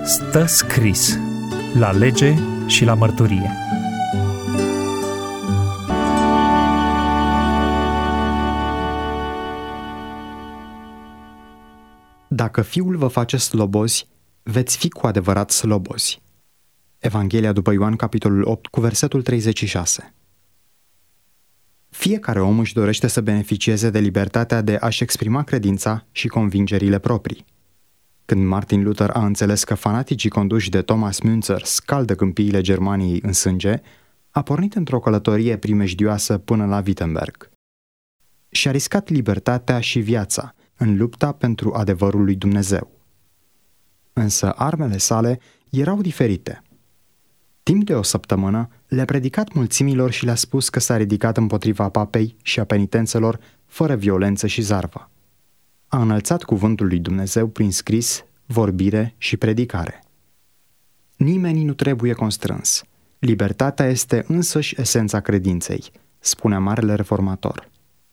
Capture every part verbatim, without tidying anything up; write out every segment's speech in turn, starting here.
Stă scris la lege și la mărturie. Dacă Fiul vă face slobozi, veți fi cu adevărat slobozi. Evanghelia după Ioan, capitolul opt, cu versetul treizeci și șase. Fiecare om își dorește să beneficieze de libertatea de a-și exprima credința și convingerile proprii. Când Martin Luther a înțeles că fanaticii conduși de Thomas Münzer scaldă câmpiile Germaniei în sânge, a pornit într-o călătorie primejdioasă până la Wittenberg. Și-a riscat libertatea și viața în lupta pentru adevărul lui Dumnezeu. Însă armele sale erau diferite. Timp de o săptămână le-a predicat mulțimilor și le-a spus că s-a ridicat împotriva papei și a penitențelor fără violență și zarvă. A înălțat cuvântul lui Dumnezeu prin scris, vorbire și predicare. Nimeni nu trebuie constrâns. Libertatea este însăși esența credinței, spunea marele reformator.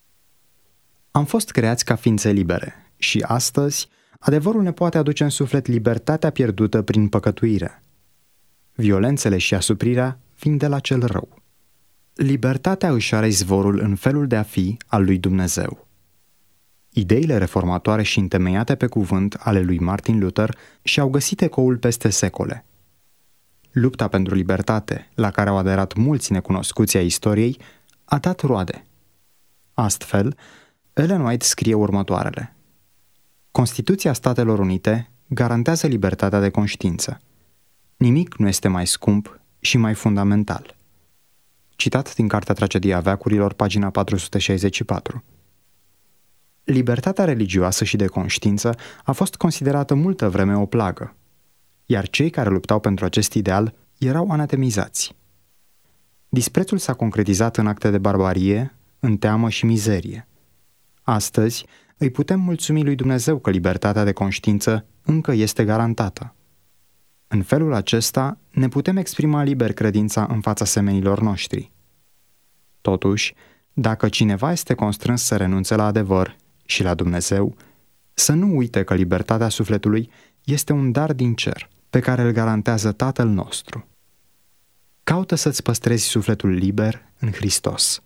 Am fost creați ca ființe libere și astăzi adevărul ne poate aduce în suflet libertatea pierdută prin păcătuire. Violențele și asuprirea vin de la cel rău. Libertatea își are izvorul în felul de a fi al lui Dumnezeu. Ideile reformatoare și întemeiate pe cuvânt ale lui Martin Luther și-au găsit ecoul peste secole. Lupta pentru libertate, la care au aderat mulți necunoscuți ai istoriei, a dat roade. Astfel, Ellen White scrie următoarele. Constituția Statelor Unite garantează libertatea de conștiință. Nimic nu este mai scump și mai fundamental. Citat din Cartea Tragedia veacurilor, pagina patru sute șaizeci și patru. Libertatea religioasă și de conștiință a fost considerată multă vreme o plagă, iar cei care luptau pentru acest ideal erau anatemizați. Disprețul s-a concretizat în acte de barbarie, în teamă și mizerie. Astăzi îi putem mulțumi lui Dumnezeu că libertatea de conștiință încă este garantată. În felul acesta ne putem exprima liber credința în fața semenilor noștri. Totuși, dacă cineva este constrâns să renunțe la adevăr și la Dumnezeu, să nu uite că libertatea sufletului este un dar din cer, pe care îl garantează Tatăl nostru. Caută să-ți păstrezi sufletul liber în Hristos.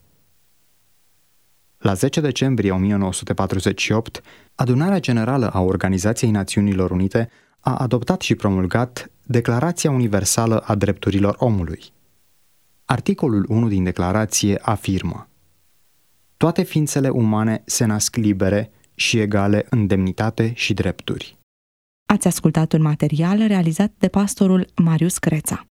La zece decembrie o mie nouă sute patruzeci și opt, Adunarea Generală a Organizației Națiunilor Unite a adoptat și promulgat Declarația Universală a Drepturilor Omului. Articolul unu din declarație afirmă: toate ființele umane se nasc libere și egale în demnitate și drepturi. Ați ascultat un material realizat de pastorul Marius Creța.